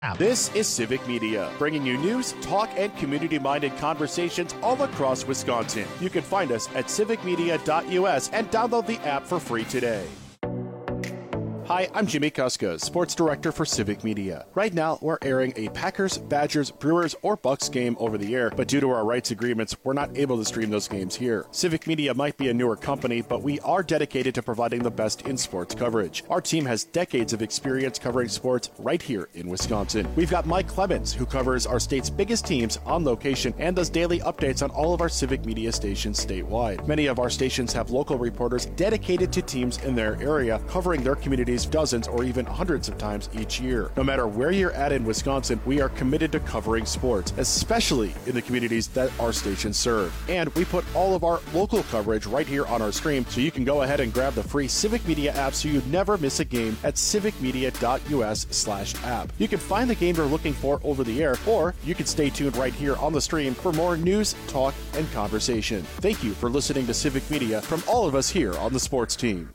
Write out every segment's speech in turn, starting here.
This is Civic Media, bringing you news, talk, and community-minded conversations all across Wisconsin. You can find us at civicmedia.us and download the app for free today. Hi, I'm Jimmy Kuska, Sports Director for Civic Media. Right now, we're airing a Packers, Badgers, Brewers, or Bucks game over the air, but due to our rights agreements, we're not able to stream those games here. Civic Media might be a newer company, but we are dedicated to providing the best in sports coverage. Our team has decades of experience covering sports right here in Wisconsin. We've got Mike Clemens, who covers our state's biggest teams on location and does daily updates on all of our Civic Media stations statewide. Many of our stations have local reporters dedicated to teams in their area, covering their communities dozens or even hundreds of times each year. No matter where you're at in Wisconsin, we are committed to covering sports, especially in the communities that our stations serve. And we put all of our local coverage right here on our stream, so you can go ahead and grab the free Civic Media app so you never miss a game at civicmedia.us/app. You can find the game you're looking for over the air, or you can stay tuned right here on the stream for more news, talk, and conversation. Thank you for listening to Civic Media from all of us here on the sports team.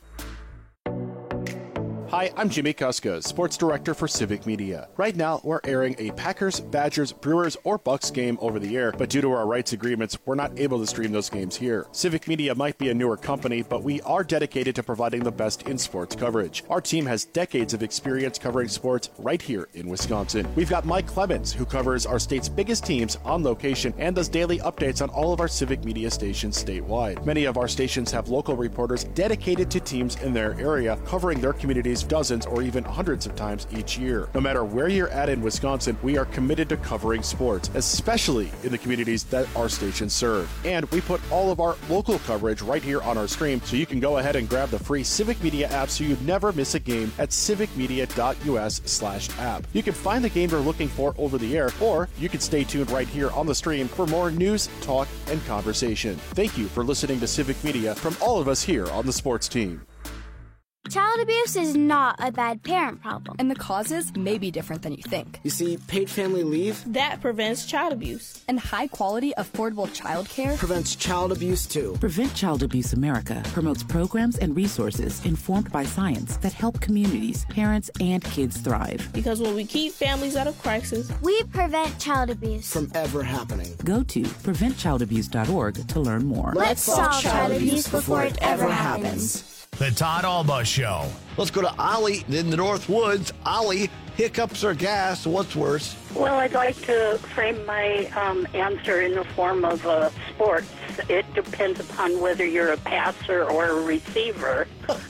Hi, I'm Jimmy Kuska, Sports Director for Civic Media. Right now, we're airing a Packers, Badgers, Brewers, or Bucks game over the air, but due to our rights agreements, we're not able to stream those games here. Civic Media might be a newer company, but we are dedicated to providing the best in sports coverage. Our team has decades of experience covering sports right here in Wisconsin. We've got Mike Clemens, who covers our state's biggest teams on location and does daily updates on all of our Civic Media stations statewide. Many of our stations have local reporters dedicated to teams in their area, covering their communities dozens or even hundreds of times each year. No matter where you're at in Wisconsin, we are committed to covering sports, especially in the communities that our stations serve. And we put all of our local coverage right here on our stream, so you can go ahead and grab the free Civic Media app so you never miss a game at civicmedia.us/app. You can find the game you're looking for over the air, or you can stay tuned right here on the stream for more news, talk, and conversation. Thank you for listening to Civic Media from all of us here on the sports team. Child abuse is not a bad parent problem. And the causes may be different than you think. You see, paid family leave that prevents child abuse. And high-quality, affordable child care prevents child abuse, too. Prevent Child Abuse America promotes programs and resources informed by science that help communities, parents, and kids thrive. Because when we keep families out of crisis, we prevent child abuse from ever happening. Go to preventchildabuse.org to learn more. Let's solve child abuse before it ever happens. The Todd Alba Show. Let's go to Ollie in the North Woods. Ollie, hiccups or gas? What's worse? Well, I'd like to frame my answer in the form of sports. It depends upon whether you're a passer or a receiver.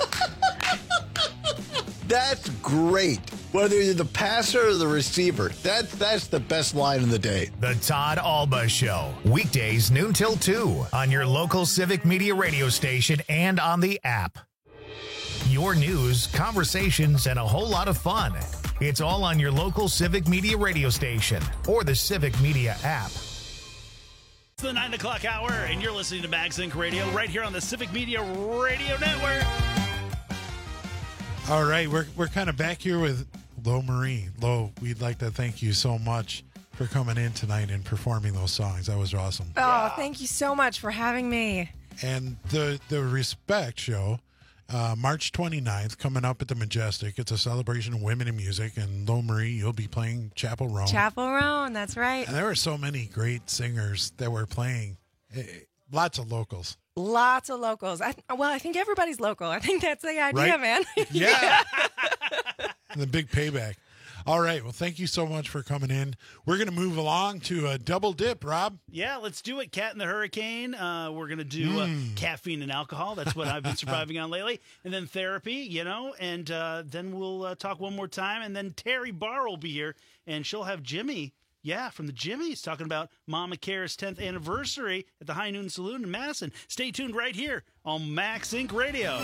That's great. Whether you're the passer or the receiver, that's the best line of the day. The Todd Alba Show. Weekdays noon till 2 on your local Civic Media radio station and on the app. Your news, conversations, and a whole lot of fun. It's all on your local Civic Media radio station or the Civic Media app. It's the 9 o'clock hour, and you're listening to MagSync Radio right here on the Civic Media Radio Network. All right, we're kind of back here with Lo Marie. Lo, we'd like to thank you so much for coming in tonight and performing those songs. That was awesome. Oh, thank you so much for having me. And the Respect Show, March 29th, coming up at the Majestic. It's a celebration of women in music. And Lo Marie, you'll be playing Chapel Roan. Chapel Roan, that's right. And there were so many great singers that were playing. Lots of locals. Lots of locals. I think everybody's local. I think that's the idea, right? Man. Yeah. The big payback. All right. Well, thank you so much for coming in. We're going to move along to a double dip, Rob. Yeah, let's do it. Cat in the Hurricane. We're going to do caffeine and alcohol. That's what I've been surviving on lately. And then therapy, and then we'll talk one more time. And then Terry Barr will be here, and she'll have Jimmy. Yeah, from the Jimmys, talking about Mama Care's 10th anniversary at the High Noon Saloon in Madison. Stay tuned right here on MagSync Radio.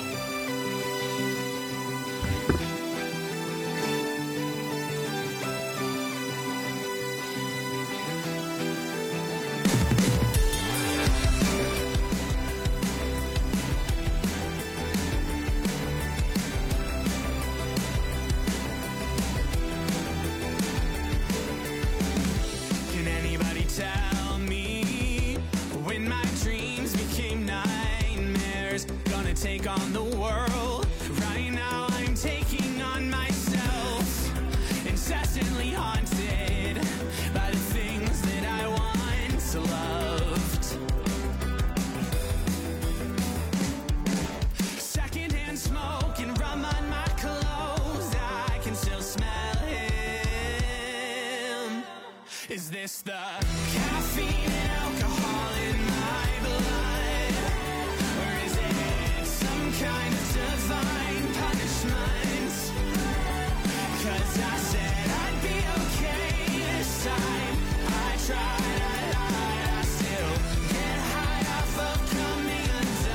Take on the world. Is this the caffeine and alcohol in my blood? Or is it some kind of divine punishment? 'Cause I said I'd be okay this time. I tried, I lied, I still get high off of coming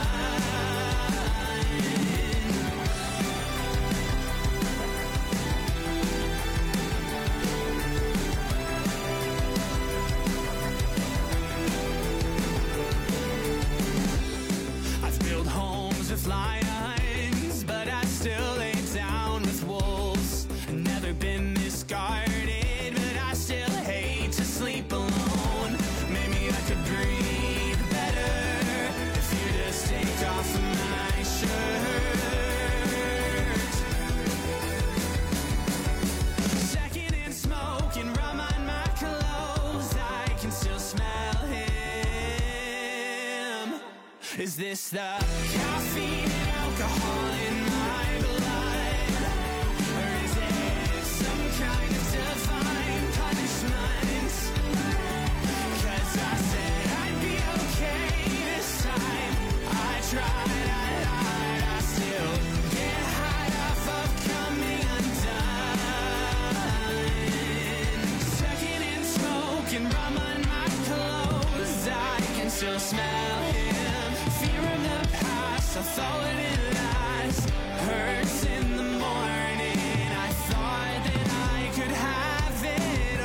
I've built homes with lions, but I still lay down with wolves. Never been discarded, but I still hate to sleep alone. Maybe I could breathe better if you just take off my shirt. Second in smoke and rum on my clothes, I can still smell him. Is this the caffeine and alcohol in my blood? Or is it some kind of divine punishment? 'Cause I said I'd be okay this time. I tried, I lied, I still get high off of coming undone. Second in smoke and rum on my clothes, I can still smell him. Fear of the past, I thought it last. Hurts in the morning, I thought that I could have it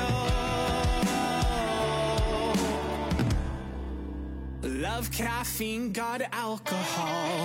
all. Love caffeine, got alcohol.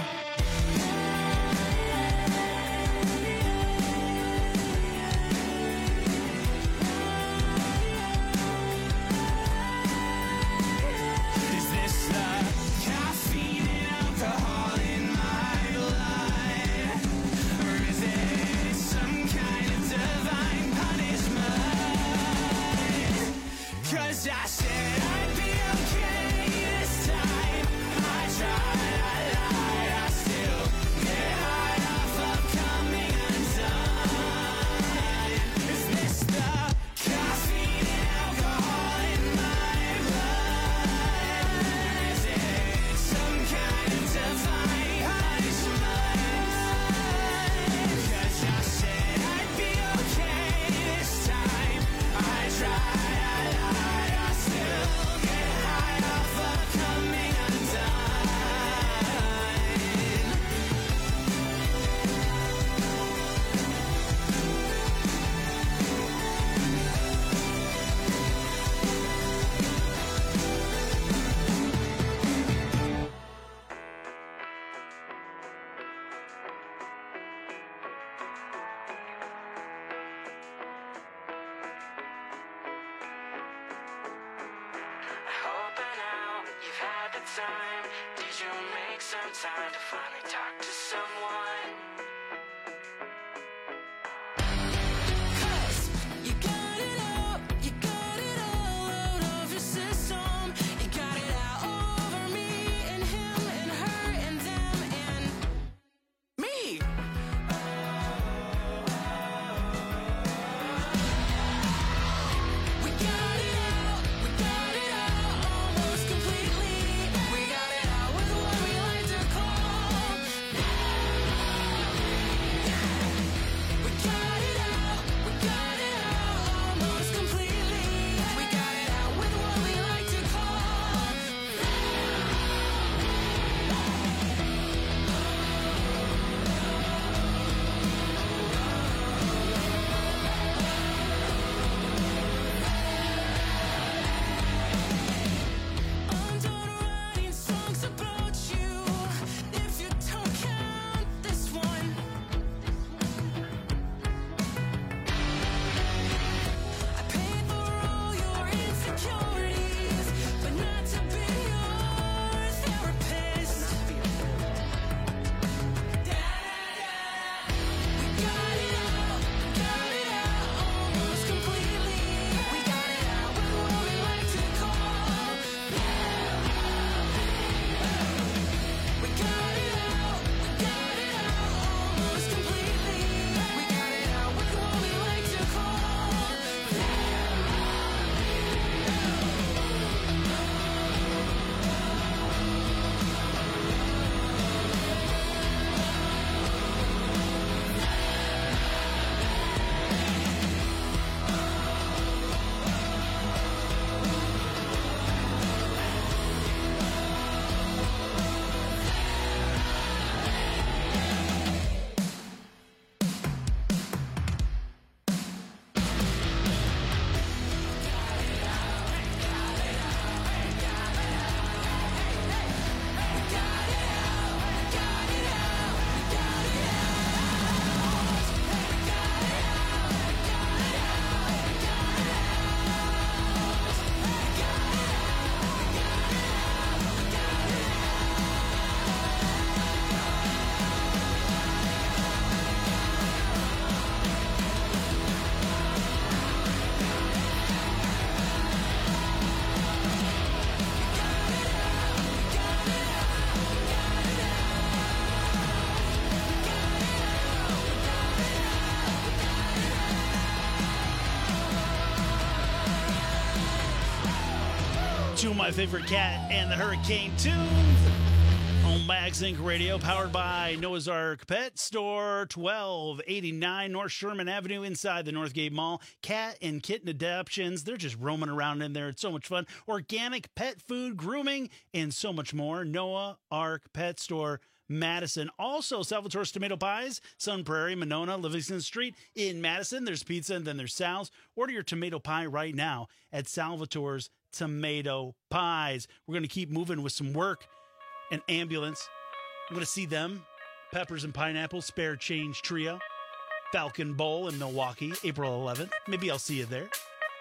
Is this the caffeine and alcohol in my blood? Or is it some kind of divine punishment? 'Cause I said I'd be okay this time. I tried, I lied, I still get high off of coming undone. Is this the caffeine and alcohol in my blood? Is it some kind of divine punishment? 'Cause I said I'd be okay this time. I tried, I lied, I still get high off of coming undone. I hope by now you've had the time. Did you make some time to finally talk to someone? 'Cause you got it all out of your system. You got it out over me and him and her and them and me. We got it out almost completely. We got it out with what we like to call Two of my favorite Cat and the Hurricane tunes on Max Inc. Radio, powered by Noah's Ark Pet Store, 1289 North Sherman Avenue inside the Northgate Mall. Cat and kitten adoptions, they're just roaming around in there. It's so much fun. Organic pet food, grooming, and so much more. Noah Ark Pet Store, Madison. Also, Salvatore's Tomato Pies, Sun Prairie, Monona, Livingston Street in Madison. There's pizza and then there's Sal's. Order your tomato pie right now at Salvatore's Tomato Pies. We're going to keep moving with some work and ambulance. I'm going to see them. Peppers and Pineapple, Spare Change Trio, Falcon Bowl in Milwaukee, April 11th. Maybe I'll see you there.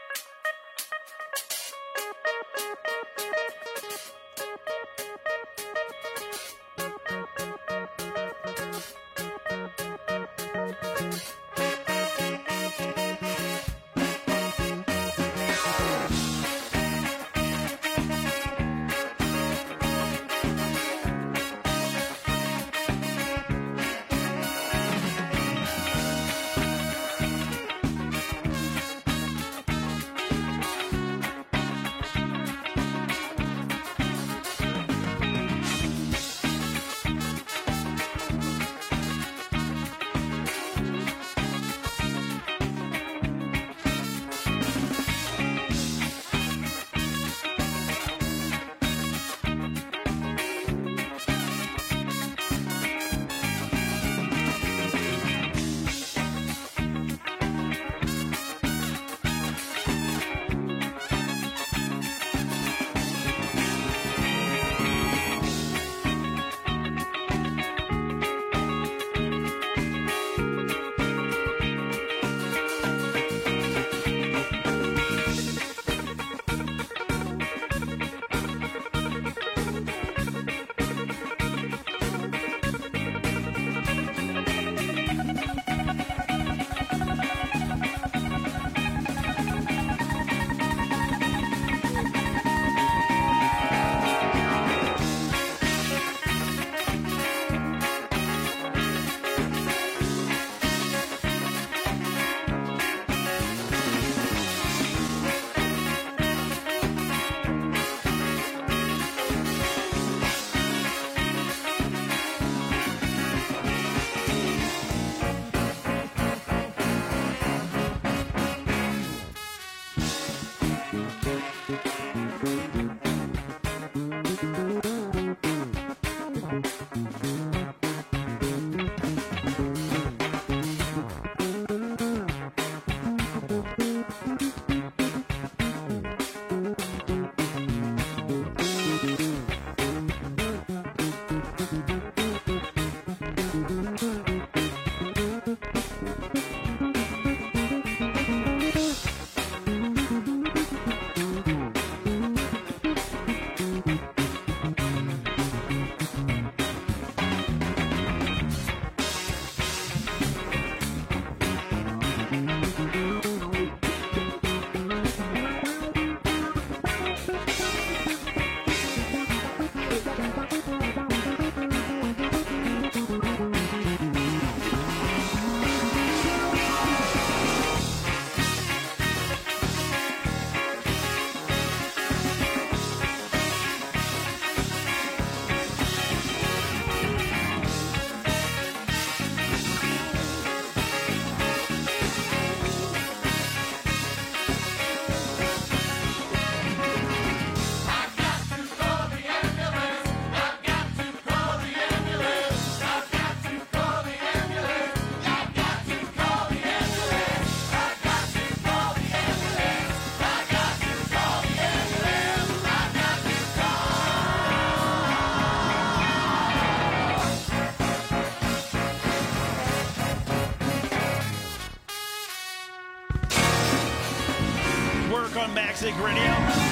Max Inc. Radio.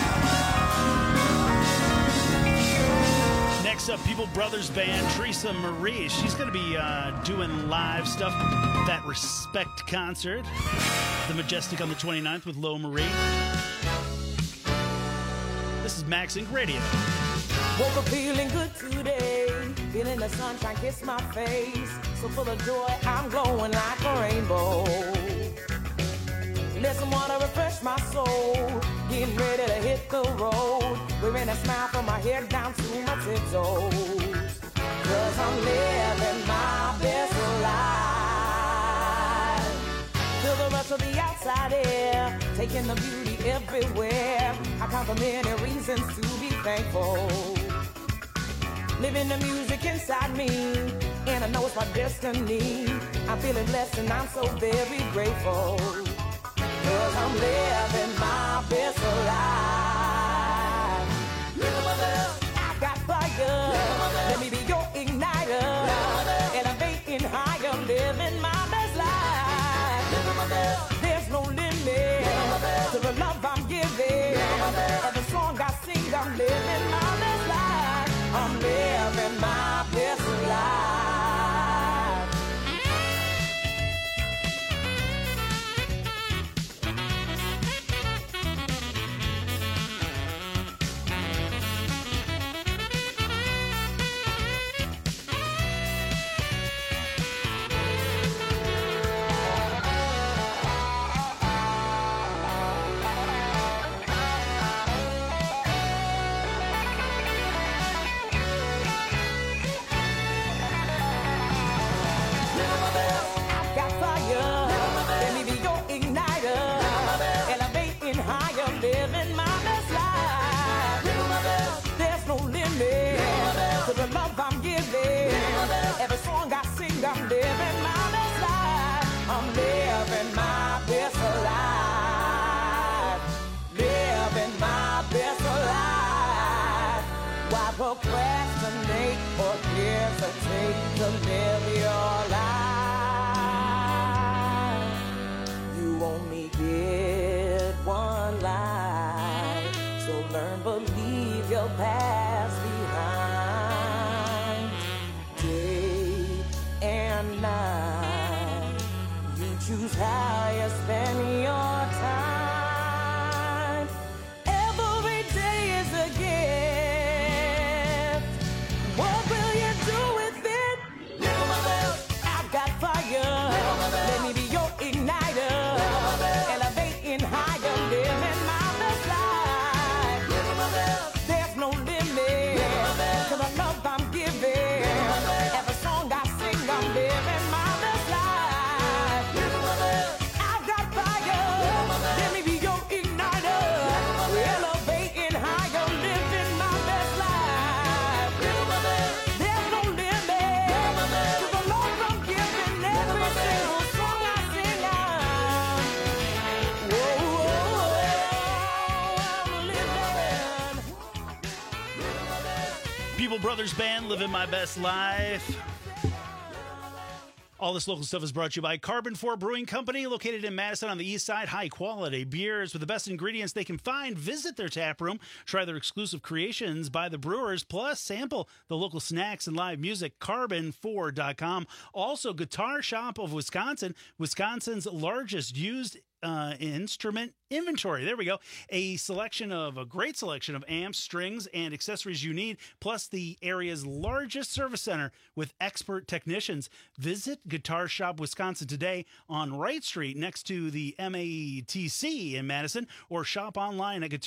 Next up, People Brothers Band, Teresa Marie. She's going to be doing live stuff at that Respect concert. The Majestic on the 29th with Lo Marie. This is Max Inc. Radio. Woke up feeling good today, feeling the sunshine kiss my face. So full of joy, I'm glowing like a rainbow. Let some water refresh my soul, getting ready to hit the road. wearing a smile from my head down to my tiptoes. 'Cause I'm living my best life. Feel the rush of the outside air, taking the beauty everywhere. I count the many reasons to be thankful. Living the music inside me, and I know it's my destiny. I'm feeling blessed and I'm so very grateful. 'Cause I'm living my best life. I got fire, let me be your igniter. Elevating higher, living my best life. There's no limit to the love I'm giving. Every song I sing, I'm living my best life. I'm living my best life. Every song I sing, I'm living my best life. I'm living my best life. Living my best life. Why procrastinate or hesitate to live your life? You only get one life, so learn, believe your past behind. Day and night, you choose how you spend your time. Every day is a gift. What will you do with it? I've got fire. Let me be your igniter. Elevating higher, living my best life. There's no limit to the love I'm giving. Every song I sing, I'm living my best life. I've got fire. Let me be your igniter. Elevating higher, living my best life. There's no limit to the love I'm giving. Every single song I sing, People Brothers Band, Living My Best Life. All this local stuff is brought to you by Carbon 4 Brewing Company, located in Madison on the east side. High quality beers with the best ingredients they can find. Visit their tap room, try their exclusive creations by the brewers, plus sample the local snacks and live music. Carbon4.com. Also, Guitar Shop of Wisconsin, Wisconsin's largest used instrument inventory. There we go. A great selection of amps, strings, and accessories you need, plus the area's largest service center with expert technicians. Visit Guitar Shop Wisconsin today on Wright Street next to the MATC in Madison, or shop online at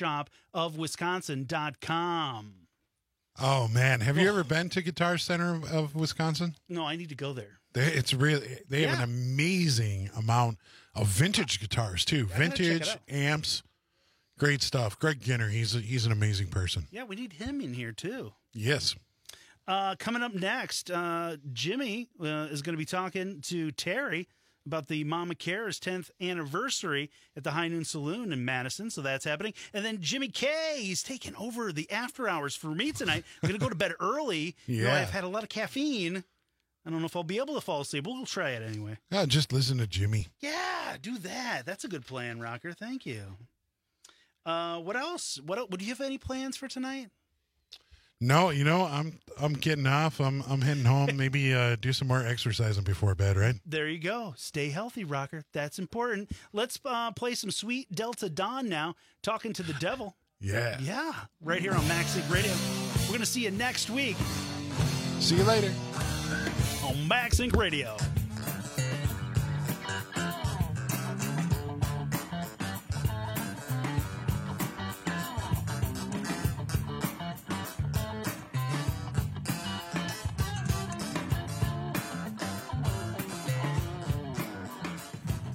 guitarshopofwisconsin.com. Oh, man. Have you ever been to Guitar Center of Wisconsin? No, I need to go there. They have an amazing amount of vintage guitars too. Vintage amps, great stuff. Greg Ginner, he's an amazing person. Yeah, we need him in here too. Yes. Coming up next, Jimmy is going to be talking to Terry about the Mama Cares 10th anniversary at the High Noon Saloon in Madison. So that's happening. And then Jimmy K, he's taking over the after hours for me tonight. I'm going to go to bed early. Yeah. You know, I've had a lot of caffeine. I don't know if I'll be able to fall asleep, but we'll try it anyway. Yeah, just listen to Jimmy. Yeah, do that. That's a good plan, Rocker. Thank you. What else? What do you have any plans for tonight? No, I'm getting off. I'm heading home. Maybe do some more exercising before bed, right? There you go. Stay healthy, Rocker. That's important. Let's play some sweet Delta Dawn now. Talking to the Devil. Yeah. Yeah. Right here on MaxLink Radio. We're going to see you next week. See you later. On MaxLink Radio.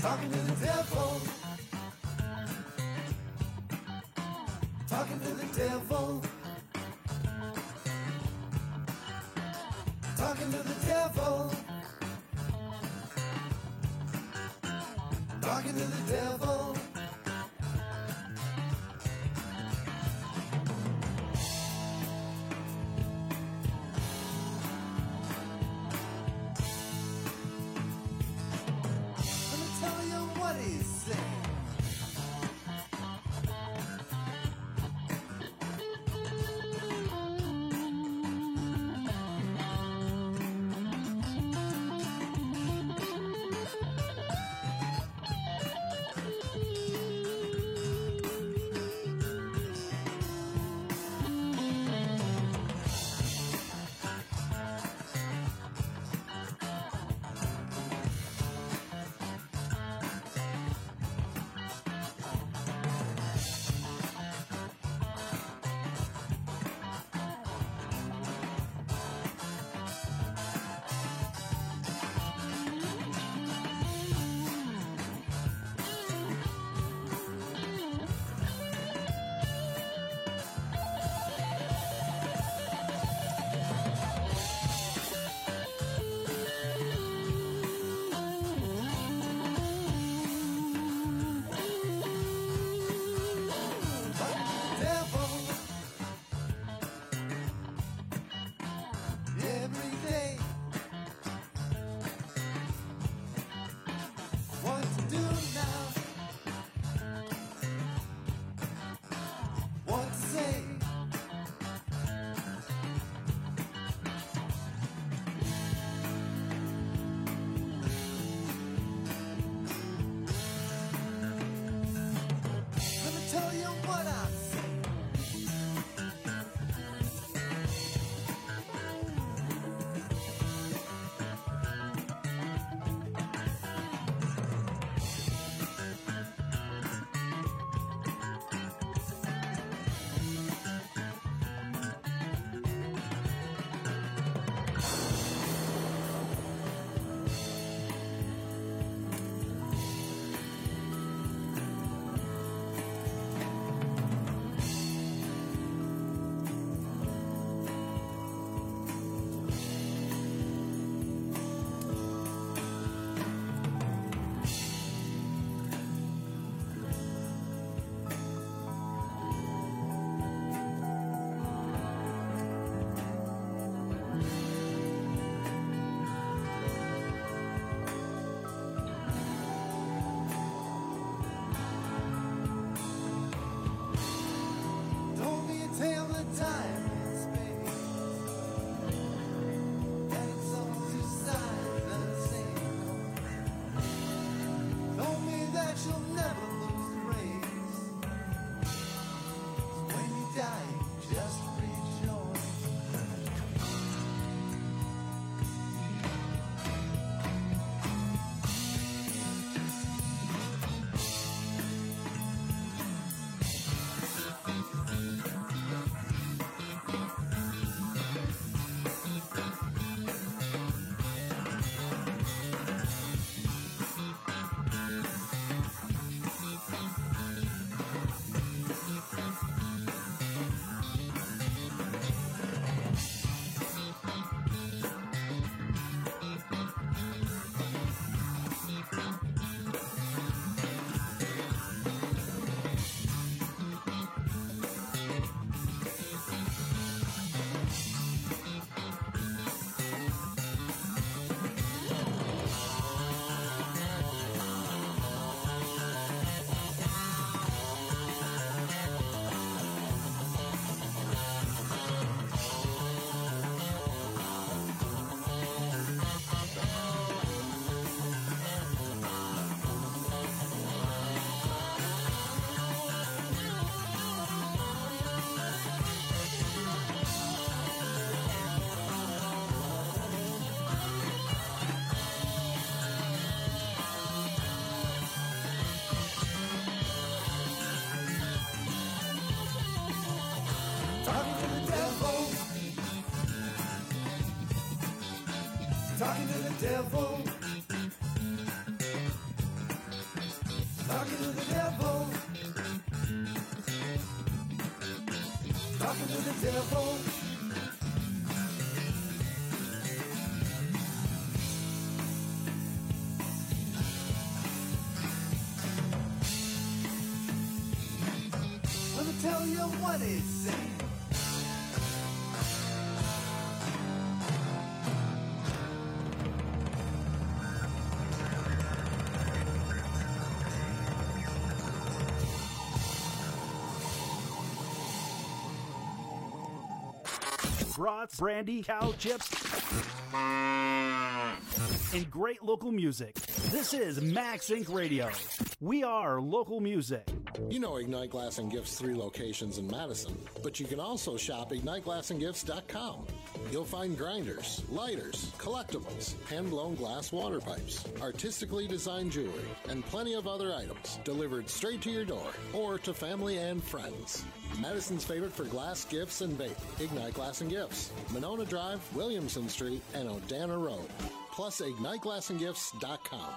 Talking to the devil. Talking to the devil. Talking to the devil. Talking to the devil. Let me tell you what he's saying. talking to the devil. Let me tell you what it's saying. Brats, brandy, cow chips, and great local music. This is Max Inc. Radio. We are local music. You know Ignite Glass and Gifts 3 locations in Madison, but you can also shop IgniteGlassandGifts.com. You'll find grinders, lighters, collectibles, hand-blown glass water pipes, artistically designed jewelry, and plenty of other items delivered straight to your door or to family and friends. Madison's favorite for glass gifts and bake, Ignite Glass and Gifts, Monona Drive, Williamson Street, and Odana Road. Plus IgniteGlassandGifts.com.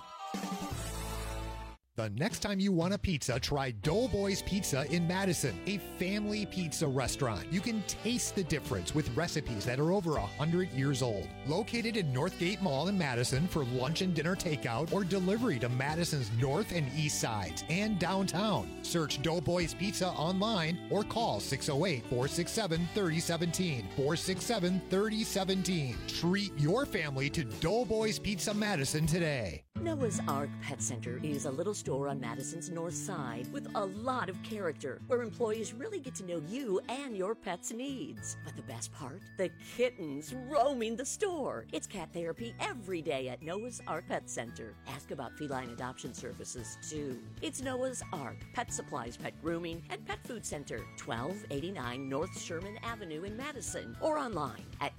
The next time you want a pizza, try Doughboys Pizza in Madison, a family pizza restaurant. You can taste the difference with recipes that are over 100 years old. Located in Northgate Mall in Madison for lunch and dinner takeout or delivery to Madison's north and east sides and downtown. Search Doughboys Pizza online or call 608-467-3017. 467-3017. Treat your family to Doughboys Pizza Madison today. Noah's Ark Pet Center is a little store on Madison's north side with a lot of character where employees really get to know you and your pet's needs. But the best part? The kittens roaming the store. It's cat therapy every day at Noah's Ark Pet Center. Ask about feline adoption services too. It's Noah's Ark Pet Supplies, Pet Grooming, and Pet Food Center, 1289 North Sherman Avenue in Madison, or online at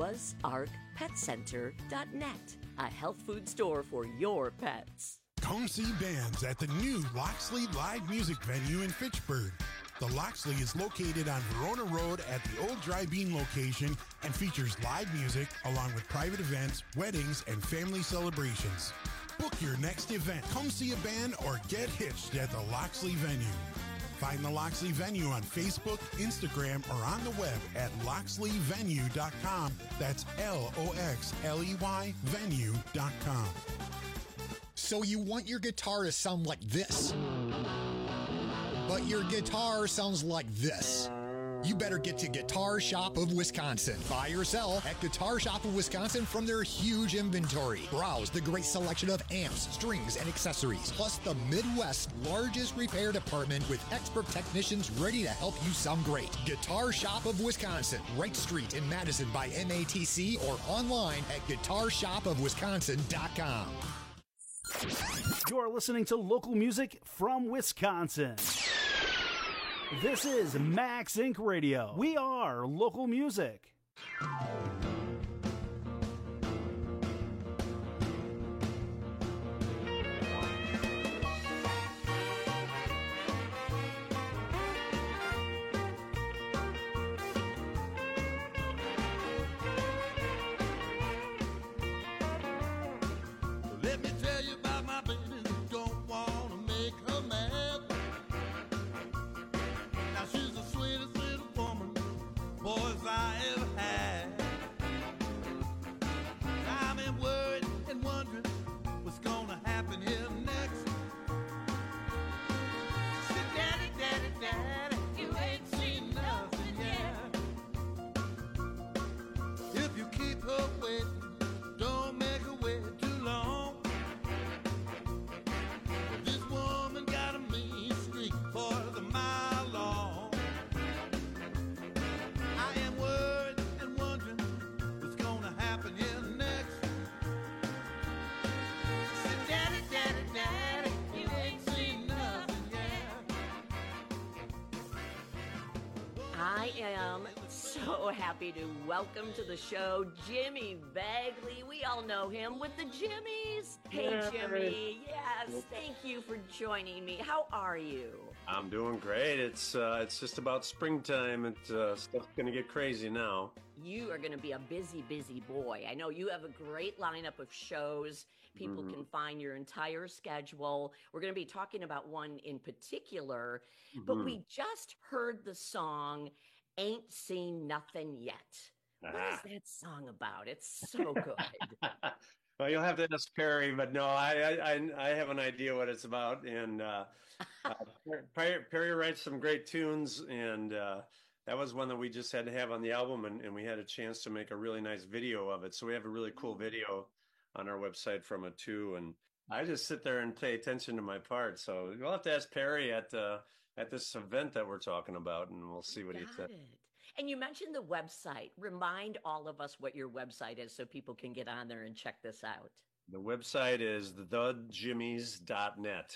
noahsarkpetcenter.net. A health food store for your pets. Come see bands at the new Loxley Live Music Venue in Fitchburg. The Loxley is located on Verona Road at the old Dry Bean location and features live music along with private events, weddings, and family celebrations. Book your next event. Come see a band or get hitched at the Loxley Venue. Find the Loxley Venue on Facebook, Instagram, or on the web at loxleyvenue.com. That's LOXLEY venue.com. So you want your guitar to sound like this, but your guitar sounds like this. You better get to Guitar Shop of Wisconsin. Buy or sell at Guitar Shop of Wisconsin from their huge inventory. Browse the great selection of amps, strings, and accessories, plus the Midwest's largest repair department with expert technicians ready to help you sound great. Guitar Shop of Wisconsin, Wright Street in Madison by MATC, or online at guitarshopofwisconsin.com. You're listening to local music from Wisconsin. This is Max Inc. Radio. We are local music. Let me tell you about my baby who don't want to make her mad. Now she's the sweetest little woman, boys I ever had. I've been worried and wondering what's gonna happen here next. She said, Daddy, Daddy, Daddy, you ain't seen nothing yet. If you keep her waiting, don't make her wait too long. This woman got a mean streak for the mile long. I am worried and wondering what's gonna happen here next. She said, Daddy, Daddy, Daddy, you ain't seen nothing yet. I am so happy to welcome to the show Jimmy Bagley. We all know him with the Jimmies. Hey, Jimmy. Yes, thank you for joining me. How are you? I'm doing great. It's just about springtime, and stuff's gonna get crazy now. You are going to be a busy, busy boy. I know you have a great lineup of shows. People can find your entire schedule. We're going to be talking about one in particular, but we just heard the song Ain't Seen Nothing Yet. What is that song about? It's so good. Well, you'll have to ask Perry, but no, I have an idea what it's about, and Perry writes some great tunes, and that was one that we just had to have on the album, and we had a chance to make a really nice video of it. So we have a really cool video on our website from it too, and I just sit there and pay attention to my part. So you'll have to ask Perry at this event that we're talking about, and we'll see what he said. And you mentioned the website. Remind all of us what your website is so people can get on there and check this out. The website is thejimmys.net,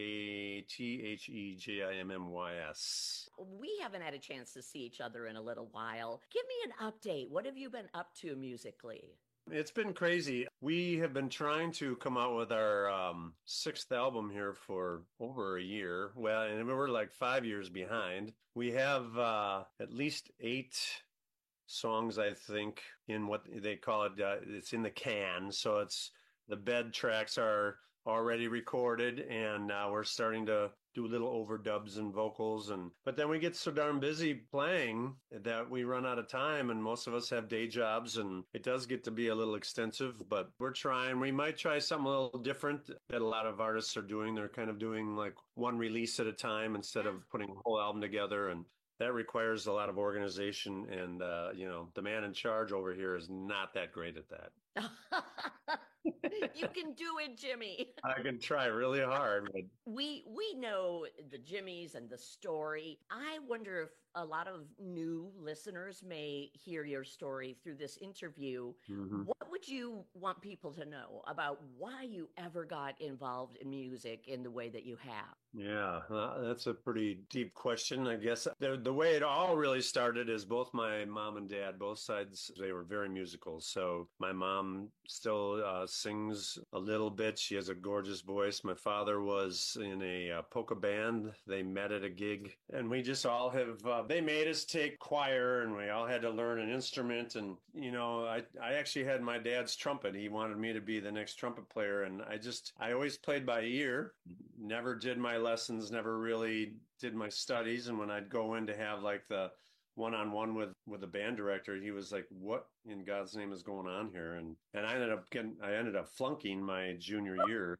TheGimmys. We haven't had a chance to see each other in a little while. Give me an update. What have you been up to musically? It's been crazy. We have been trying to come out with our sixth album here for over a year. Well, and we're like 5 years behind. We have at least 8 songs, I think, in what they call it. It's in the can. So it's the bed tracks are already recorded, and we're starting to do little overdubs and vocals, but then we get so darn busy playing that we run out of time, and most of us have day jobs, and it does get to be a little extensive, but we're trying. We might try something a little different that a lot of artists are doing. They're kind of doing like one release at a time instead of putting a whole album together, and that requires a lot of organization, and the man in charge over here is not that great at that. You can do it, Jimmy. I can try really hard. But... We know the Jimmys and the story. I wonder if a lot of new listeners may hear your story through this interview. Mm-hmm. What would you want people to know about why you ever got involved in music in the way that you have? Yeah, that's a pretty deep question, I guess. The way it all really started is both my mom and dad, both sides, they were very musical. So my mom still sings a little bit. She has a gorgeous voice. My father was in a polka band. They met at a gig, and we just all have, they made us take choir, and we all had to learn an instrument. And, I actually had my dad's trumpet. He wanted me to be the next trumpet player. And I always played by ear, never did my lessons, never really did my studies. And when I'd go in to have like the one-on-one with the band director, he was like, what in God's name is going on here? And I ended up flunking my junior year.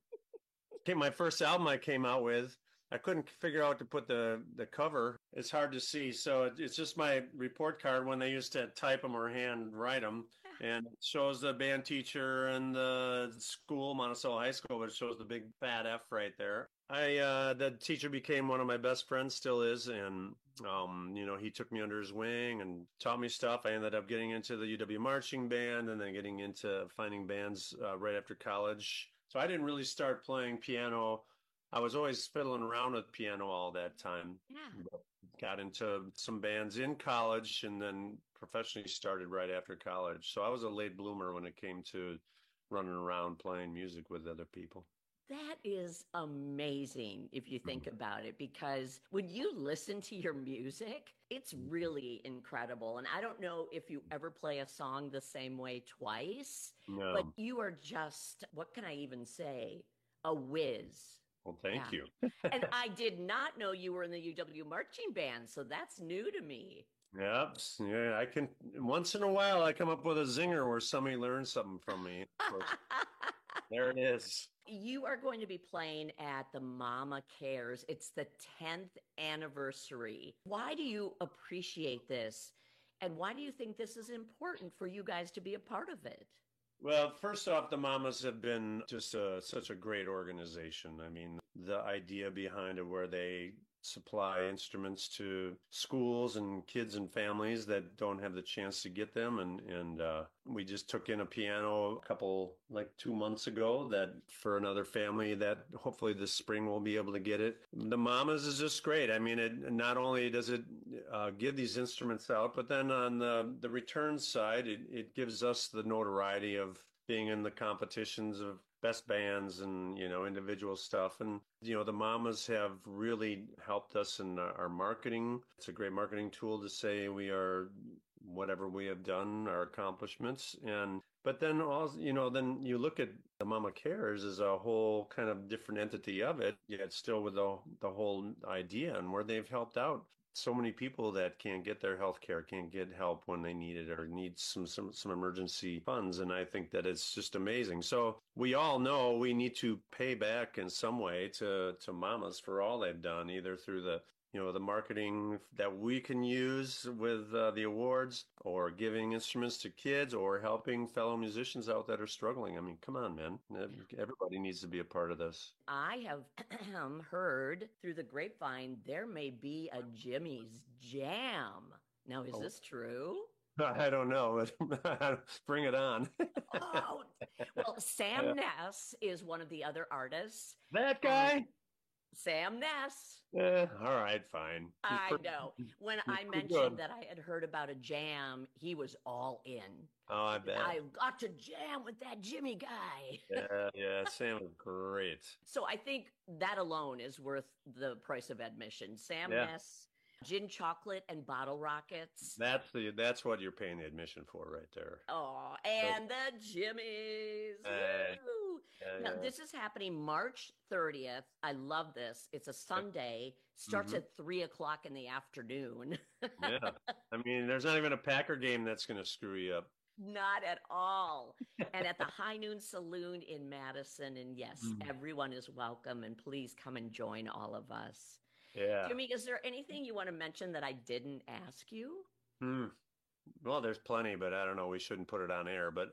My first album I came out with, I couldn't figure out to put the cover. It's hard to see. So it's just my report card when they used to type them or hand write them. And it shows the band teacher and the school, Monticello High School, but it shows the big fat F right there. The teacher became one of my best friends, still is. And, he took me under his wing and taught me stuff. I ended up getting into the UW marching band and then getting into finding bands right after college. So I didn't really start playing piano. I was always fiddling around with piano all that time. Yeah. Got into some bands in college and then professionally started right after college. So I was a late bloomer when it came to running around playing music with other people. That is amazing if you think about it, because when you listen to your music, it's really incredible. And I don't know if you ever play a song the same way twice, but you are just, what can I even say? A whiz. Well, thank you. And I did not know you were in the UW marching band, so that's new to me. Yep. Yeah, I can, once in a while, I come up with a zinger where somebody learns something from me. There it is. You are going to be playing at the Mama Cares. It's the 10th anniversary. Why do you appreciate this? And why do you think this is important for you guys to be a part of it? Well, first off, the Mamas have been just such a great organization. I mean, the idea behind it where they supply instruments to schools and kids and families that don't have the chance to get them. And we just took in a piano like 2 months ago that for another family that hopefully this spring we'll be able to get it. The Mamas is just great. I mean, it not only does it give these instruments out, but then on the return side, it gives us the notoriety of being in the competitions of best bands and, individual stuff. And, the Mamas have really helped us in our marketing. It's a great marketing tool to say we are whatever we have done, our accomplishments. But then also, then you look at the Mama Cares as a whole kind of different entity of it, yet still with the whole idea and where they've helped out so many people that can't get their health care, can't get help when they need it, or need some emergency funds. And I think that it's just amazing. So we all know we need to pay back in some way to mamas for all they've done, either through the marketing that we can use with the awards, or giving instruments to kids, or helping fellow musicians out that are struggling. I mean, come on, man. Everybody needs to be a part of this. I have heard through the grapevine there may be a Jimmy's Jam. Now, is this true? I don't know. Bring it on. Well, Sam Ness is one of the other artists. That guy? Sam Ness. All right, fine. I know. When I mentioned that I had heard about a jam, he was all in. Oh, I bet. I got to jam with that Jimmy guy. Yeah, Sam is great. So I think that alone is worth the price of admission. Sam Ness, Gin Chocolate, and Bottle Rockets. That's what you're paying the admission for right there. Oh, and the Jimmys. Now, this is happening March 30th. I love this. It's a Sunday. Starts at 3 o'clock in the afternoon. Yeah. I mean, there's not even a Packer game that's going to screw you up. Not at all. And at the High Noon Saloon in Madison. And yes, everyone is welcome. And please come and join all of us. Yeah. Jimmy, is there anything you want to mention that I didn't ask you? Well, there's plenty, but I don't know. We shouldn't put it on air. But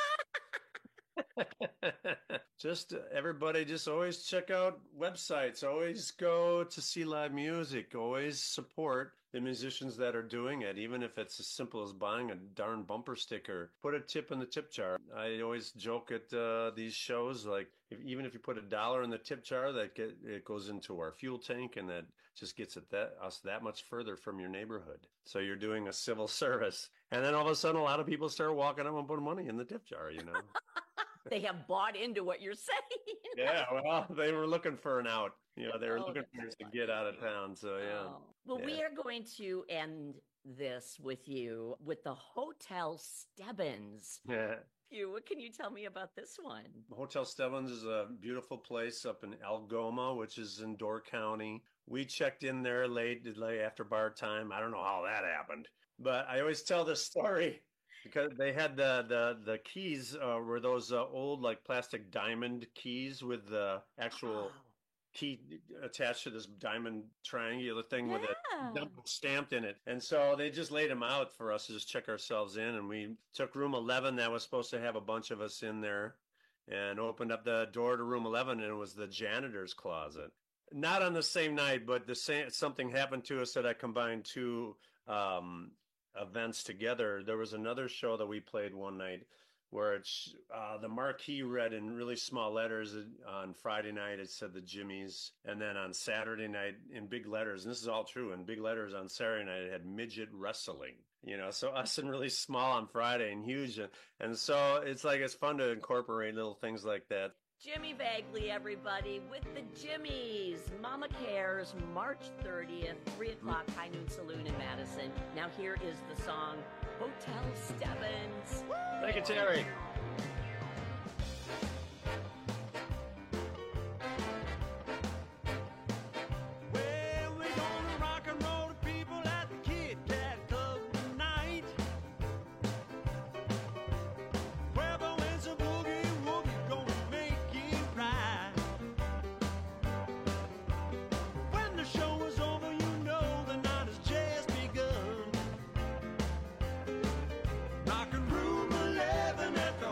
just everybody, just always check out websites. Always go to see live music. Always support the musicians that are doing it, even if it's as simple as buying a darn bumper sticker. Put a tip in the tip jar. I always joke at these shows, like even if you put $1 in the tip jar, it goes into our fuel tank, and that just gets us that much further from your neighborhood. So you're doing a civil service, and then all of a sudden, a lot of people start walking up and putting money in the tip jar. They have bought into what you're saying. Yeah, well, they were looking for an out. They were looking for us to get out of town. So, yeah. Well, we are going to end this with you with the Hotel Stebbins. Yeah. What can you tell me about this one? Hotel Stebbins is a beautiful place up in Algoma, which is in Door County. We checked in there late after bar time. I don't know how that happened, but I always tell this story because they had the keys were those old like plastic diamond keys with the actual key attached to this diamond triangular thing with a number stamped in it. And so they just laid them out for us to just check ourselves in. And we took room 11 that was supposed to have a bunch of us in there, and opened up the door to room 11, and it was the janitor's closet. Not on the same night, but something happened to us that I combined two events together. There was another show that we played one night where it's the marquee read in really small letters. On Friday night it said the Jimmys, and then on Saturday night in big letters, and this is all true, in big letters on Saturday night it had midget wrestling. So us in really small on Friday and huge, and so it's fun to incorporate little things like that. Jimmy Bagley, everybody, with the Jimmys. Mama Cares, March 30th, 3 o'clock, High Noon Saloon in Madison. Now here is the song, Hotel Stebbins. Thank you, Terry. Well, we're gonna rock and roll the people at the Kit Kat Club tonight. Whoever wins a boogie woogie gonna make it right. When the show is over, the night has just begun. Rockin' room 11 at the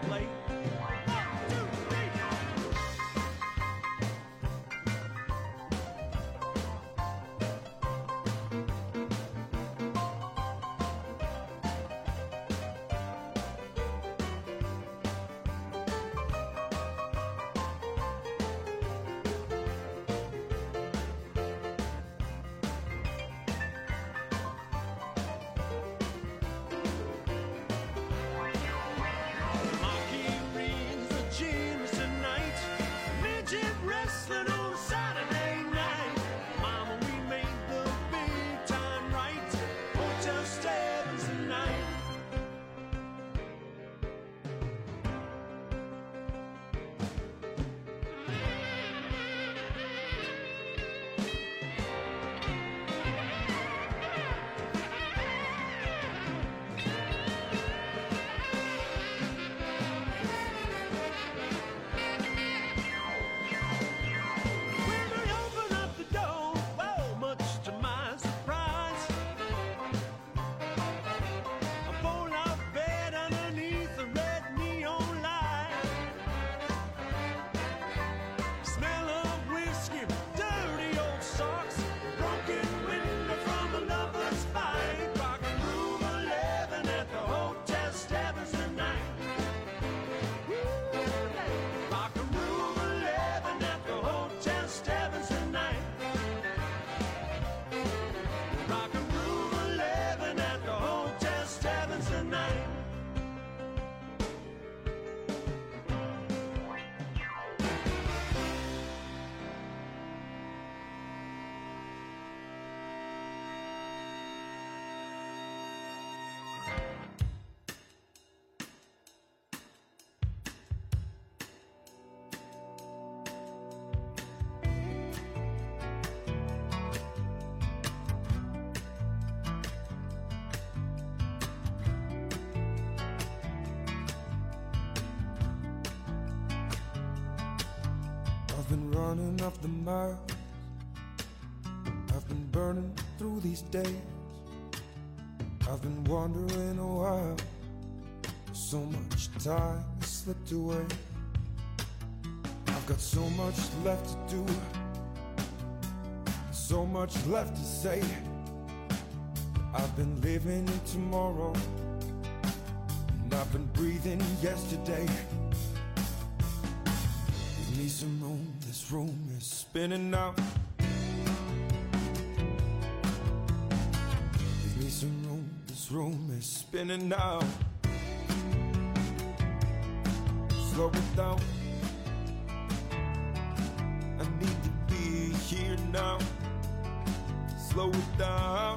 plate. I've been running off the miles, I've been burning through these days. I've been wondering a while, so much time has slipped away. I've got so much left to do, so much left to say. I've been living in tomorrow, and I've been breathing yesterday. Give me some room, this room is spinning now. Give me some room, this room is spinning now. Slow it down, I need to be here now. Slow it down,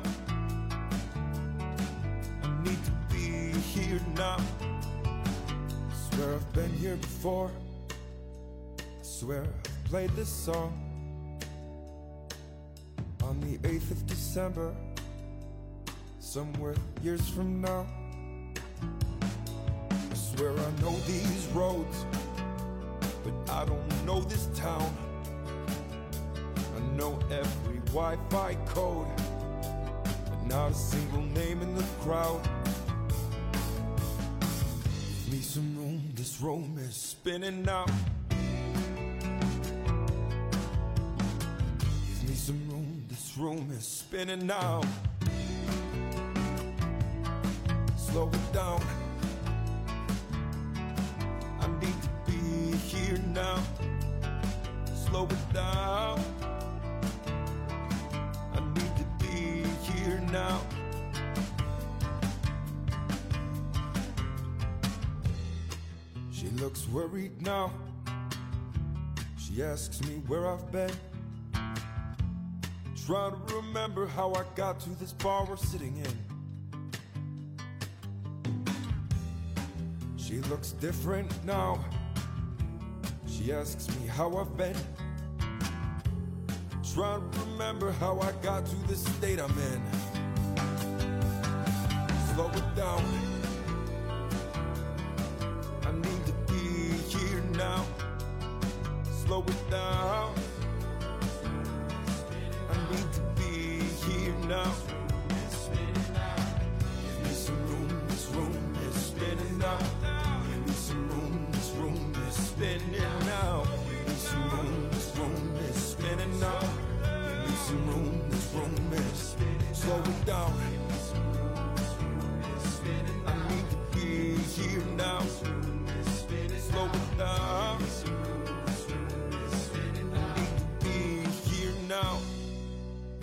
I need to be here now. Swear I've been here before, swear I've played this song on the 8th of December, somewhere years from now. I swear I know these roads, but I don't know this town. I know every Wi-Fi code, but not a single name in the crowd. Give me some room, this room is spinning now. Give me some room, this room is spinning now. Slow it down, I need to be here now. Slow it down, I need to be here now. She looks worried now. She asks me where I've been. Trying to remember how I got to this bar we're sitting in. She looks different now. She asks me how I've been. Trying to remember how I got to this state I'm in. Slow it down, I need to be here now. Slow it down, I need to be here now. Give me some room, this room is spinning now. Give me some room,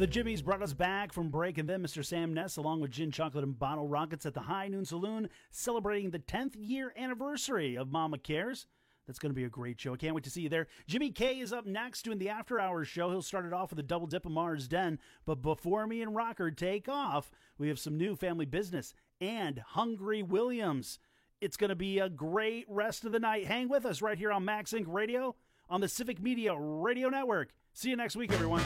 The Jimmies brought us back from break, and then Mr. Sam Ness, along with Gin Chocolate and Bottle Rockets at the High Noon Saloon, celebrating the 10th year anniversary of Mama Cares. That's going to be a great show. I can't wait to see you there. Jimmy K is up next doing the After Hours show. He'll start it off with a double dip of Mars Den. But before me and Rocker take off, we have some new family business and Hungry Williams. It's going to be a great rest of the night. Hang with us right here on Max Inc. Radio on the Civic Media Radio Network. See you next week, everyone.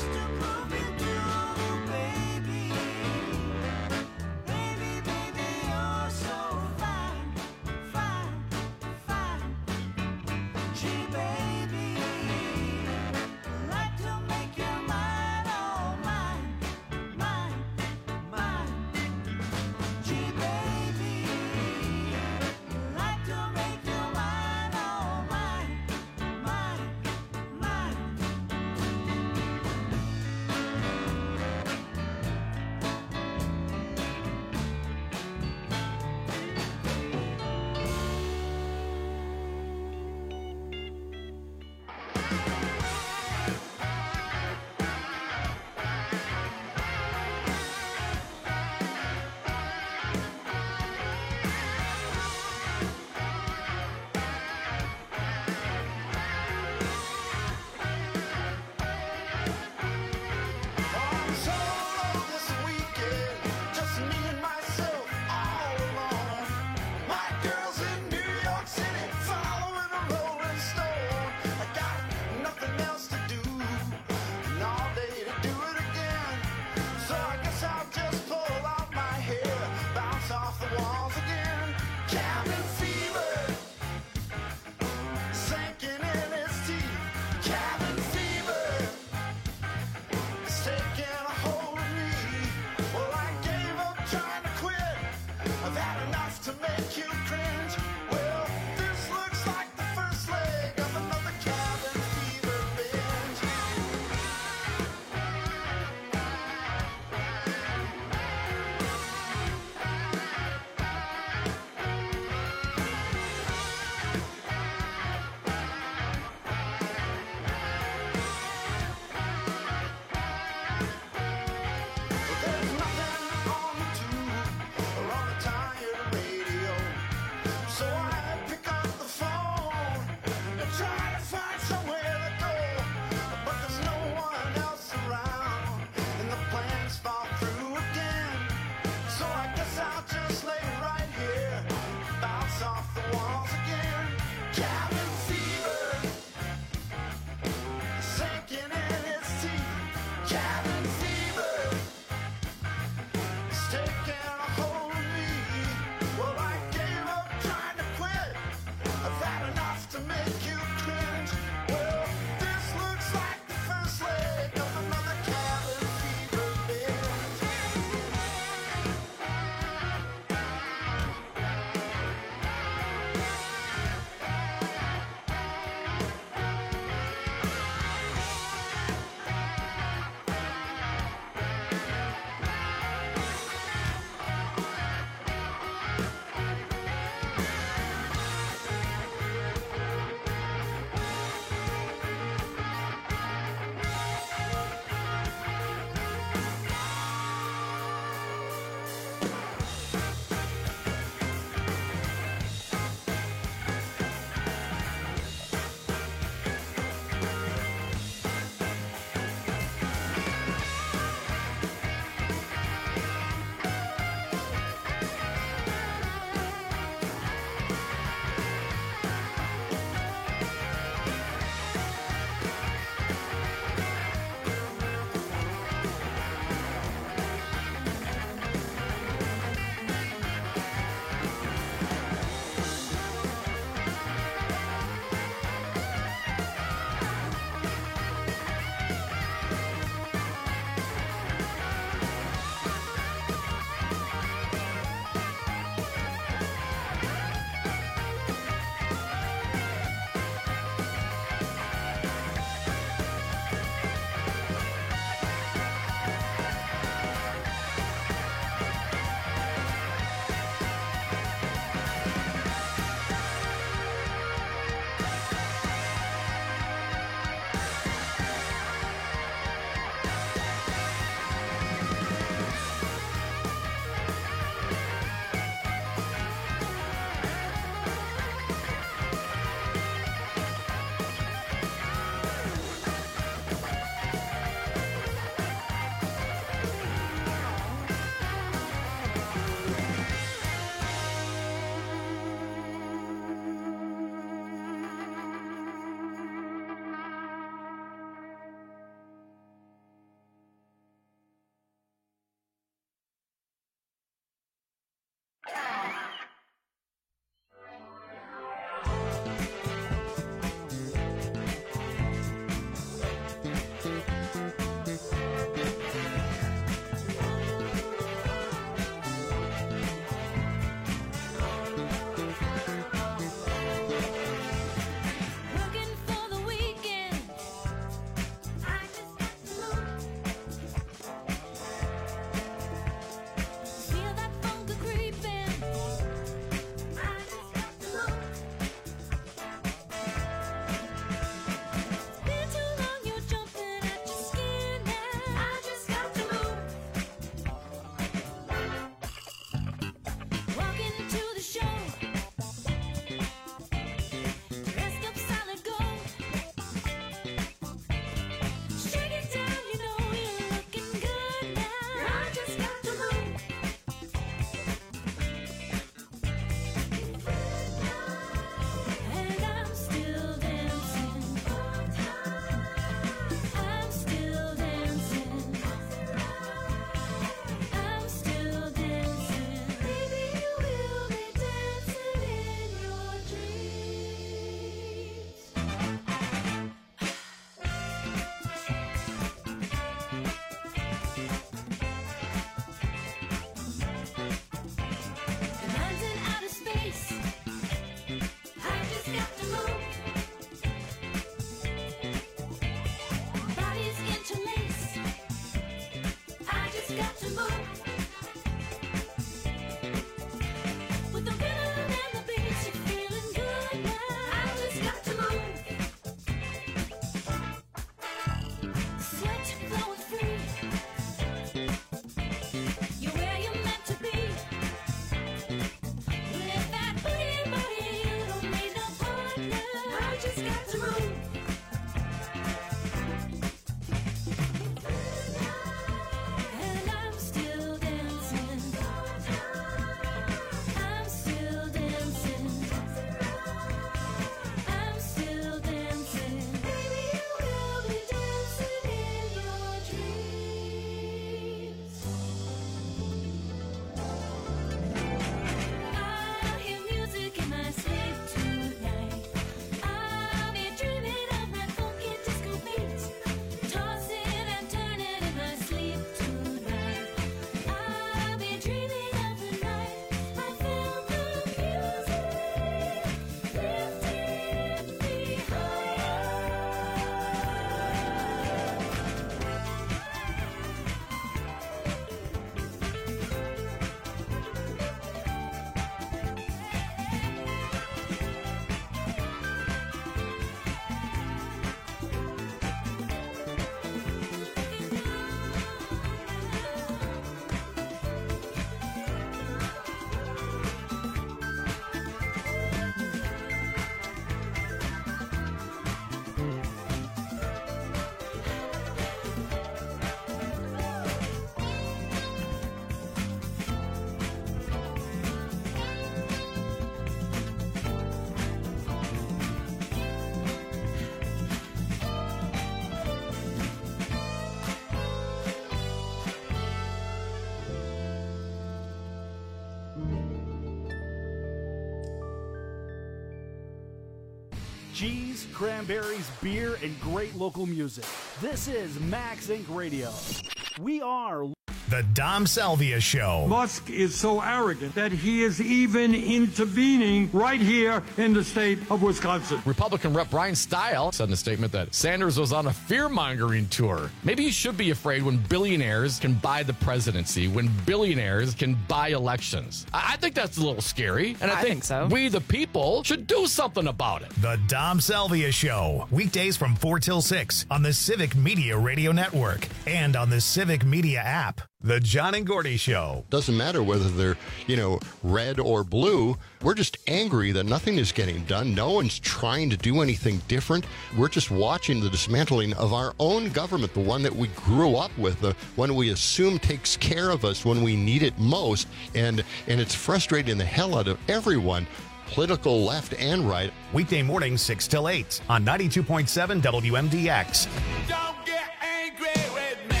cheese, cranberries, beer, and great local music. This is Max Inc. Radio. We are The Dom Salvia Show. Musk is so arrogant that he is even intervening right here in the state of Wisconsin. Republican Rep. Brian Stile said in a statement that Sanders was on a fear-mongering tour. Maybe you should be afraid when billionaires can buy the presidency, when billionaires can buy elections. I think that's a little scary, and I think so. We, the people, should do something about it. The Dom Salvia Show. Weekdays from 4 till 6 on the Civic Media Radio Network and on the Civic Media app. The John and Gordy Show. Doesn't matter whether they're, red or blue. We're just angry that nothing is getting done. No one's trying to do anything different. We're just watching the dismantling of our own government, the one that we grew up with, the one we assume takes care of us when we need it most. And it's frustrating the hell out of everyone, political left and right. Weekday mornings 6 till 8 on 92.7 WMDX. Don't get angry with me.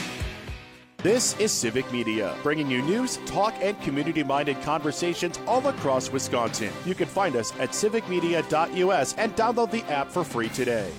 This is Civic Media, bringing you news, talk, and community-minded conversations all across Wisconsin. You can find us at civicmedia.us and download the app for free today.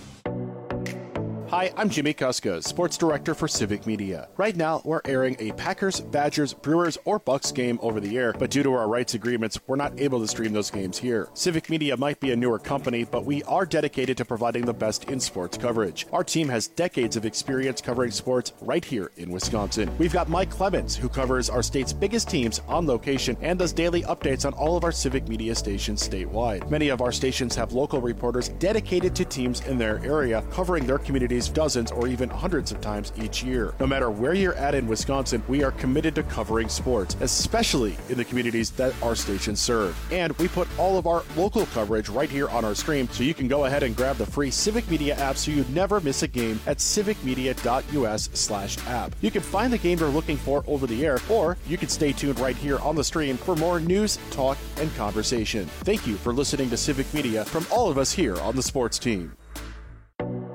Hi, I'm Jimmy Kuska, Sports Director for Civic Media. Right now, we're airing a Packers, Badgers, Brewers, or Bucks game over the air, but due to our rights agreements, we're not able to stream those games here. Civic Media might be a newer company, but we are dedicated to providing the best in sports coverage. Our team has decades of experience covering sports right here in Wisconsin. We've got Mike Clemens, who covers our state's biggest teams on location and does daily updates on all of our Civic Media stations statewide. Many of our stations have local reporters dedicated to teams in their area, covering their communities dozens or even hundreds of times each year. No matter where you're at in Wisconsin, we are committed to covering sports, especially in the communities that our stations serve. And we put all of our local coverage right here on our stream, so you can go ahead and grab the free Civic Media app so you never miss a game at civicmedia.us/app. You can find the game you're looking for over the air, or you can stay tuned right here on the stream for more news, talk, and conversation. Thank you for listening to Civic Media from all of us here on the sports team.